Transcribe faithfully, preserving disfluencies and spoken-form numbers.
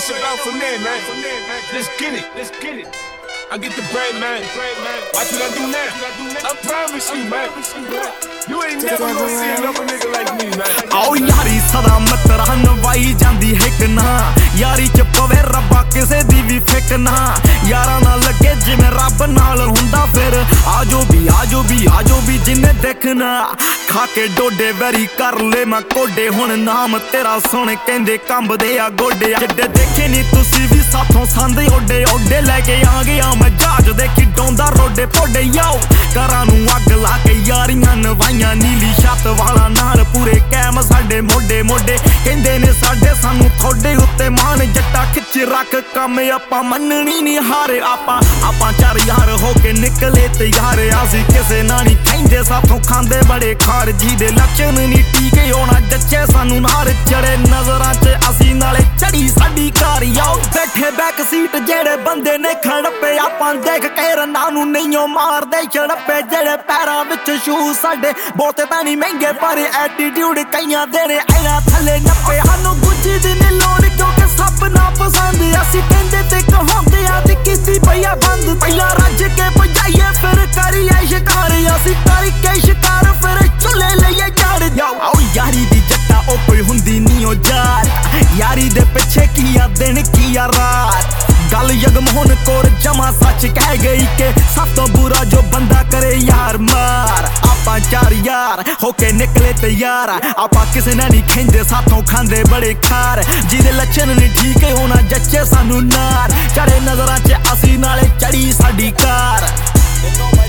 it's about for me, man. Let's get it, let's get it. I get the bread, man. Watch what I do now. I promise you, man. You ain't never gonna see another nigga like me, man. आओ यारी सदा मित्र नवाई जांदी हिक ना यारी च पवे रब्बा किसे दी भी फिक ना यारा ना लगे जिवें रब नाल हुंदा फिर आजो भी आजो भी आजो भी जिन्हें देखना खा के डोडे वैरी कर ले मैं कोडे हुण नाम तेरा सुन कहंदे कंबदे आ गोडे जिड्डे देखे नी तुसी भी साथों संदे ओडे ओडे लेके आ गया मैं जहाज देखी डोंदा रोडे पोडे याओ घरां नूं अग ला के यारियां नवाइयां नीली छत वाला नाल पूरे कैम साडे मोडे मोडे कहंदे ने साडे सानू थोड़े उत्ते मान जट्टा खिच रख कम आपां मननी नी हारे आपां आपां चार यार हो के निकले तैयार असी किसे ना नी खैंदे साथों खांदे बड़े खार जी दे लक्षण नी टीके होना जच्चे सानू नार चढ़े नजरां च असी नाले चढ़ी साडी कार याओ बैठे बैक सीट जेड़े बंदे ने खड़पे आपां देख के रन्ना नू नहींओ मार दे छड़पे जेड़े पैरां विच शू साडे बहुते तां नी महंगे पर एटीट्यूड कईयां दे ने ऐना थल्ले नप्पे सानू गुज्जी दी नी लोड़ क्योंकि सब ना पसंद असी कहंदे ते कहांदे आ ते किसी पईया बंद पहला रज के बजाइए फिर करिए शिकार असी करके शिकार फिर चुले लइए चढ़ जाओ आओ यारी दी जट्टा ओ कोई हुंदी नी ओ जार यारी दे पिछे किया दिन किया रात गल जगमोहन कौर जमा सच कह गई के सब तो बुरा जो बंदा करे यार मार आपां चार यार होके निकले तैयार आपां किसे ना नी खैंदे साथों खांदे बड़े खार जिदे लक्षण नी ठीक होना जच्चे सानू नार चढ़े नजरां च असी नाले चढ़ी साडी कार।